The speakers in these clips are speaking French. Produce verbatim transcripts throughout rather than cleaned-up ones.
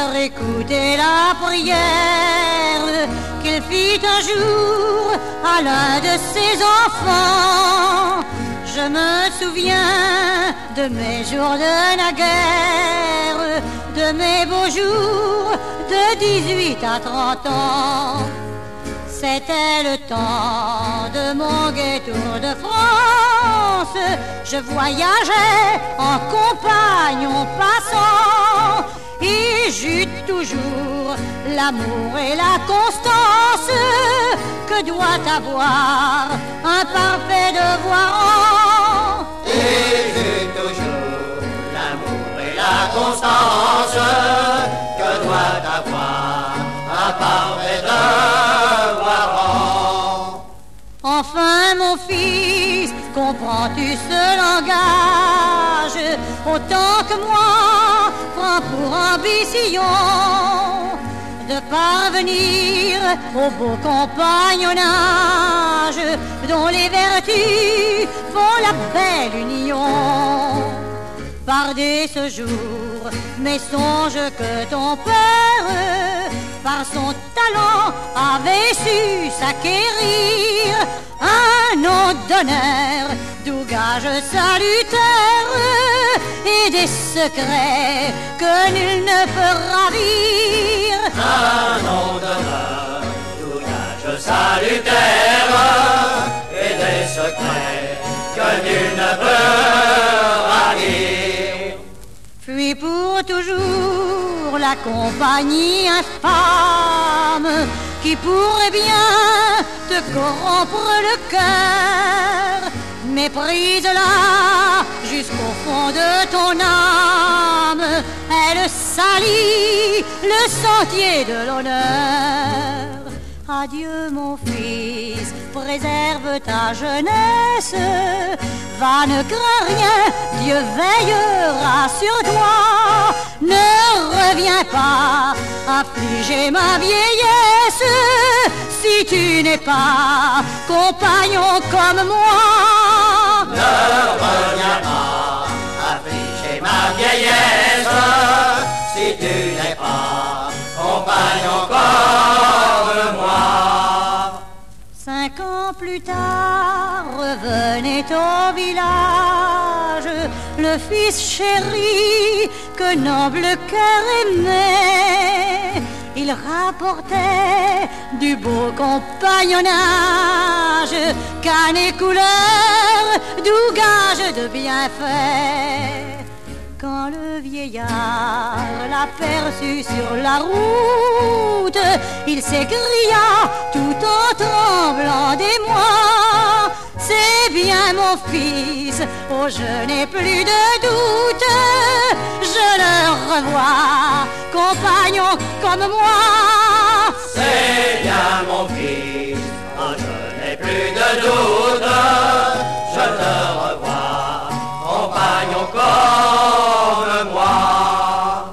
cœur écoutait la prière qu'il fit un jour à l'un de ses enfants. Je me souviens de mes jours de naguère, de mes beaux jours de dix-huit à trente ans. C'était le temps de mon gai tour de France. Je voyageais en compagnon passant et j'eus toujours l'amour et la constance que doit avoir un parfait devoir. Et j'eus toujours l'amour et la constance que doit avoir un parfait devoir. Enfin mon fils, comprends-tu ce langage? Autant que moi, prends pour ambition de parvenir au beau compagnonnage dont les vertus font la belle union. Pardez ce jour mes songes que ton père, par son talent, avait su s'acquérir un nom d'honneur, d'où gage salutaire et des secrets que nul ne peut ravir. Un nom d'honneur, d'où gage salutaire et des secrets que nul ne peut ravir. Fuis pour toujours la compagnie infâme qui pourrait bien te corrompre le cœur. Méprise-la jusqu'au fond de ton âme, elle salit le sentier de l'honneur. Adieu mon fils, préserve ta jeunesse, va, ne crains rien, Dieu veillera sur toi. Ne reviens pas affliger ma vieillesse si tu n'es pas compagnon comme moi. Ne reviens pas affliger ma vieillesse si tu n'es pas compagnon comme moi. Cinq ans plus tard, revenait au village le fils chéri que noble cœur aimait. Il rapportait du beau compagnonnage, canne et couleur, d'où gage de bienfaits. Quand le vieillard l'aperçut sur la route, il s'écria tout en tremblant d'émoi. C'est bien mon fils, oh je n'ai plus de doute, je le revois, compagnon comme moi. C'est bien mon fils, oh je n'ai plus de doute, je le revois, compagnon comme moi.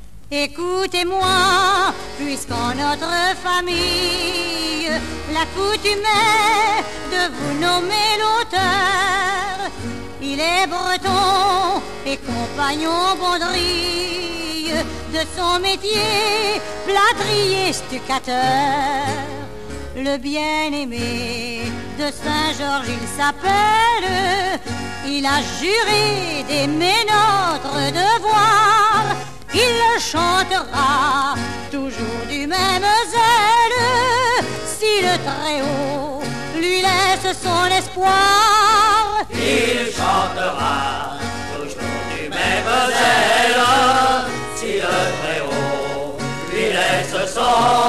Écoutez-moi, puisqu'en notre famille, la coutume est de vous nommer l'auteur. Il est breton et compagnon bondrille, de son métier plâtrier stuccateur. Le bien-aimé de Saint-Georges il s'appelle, il a juré d'aimer notre devoir. Il chantera toujours du même zèle si le Très-Haut lui laisse son espoir. Il chantera toujours du même zèle si le Très-Haut lui laisse son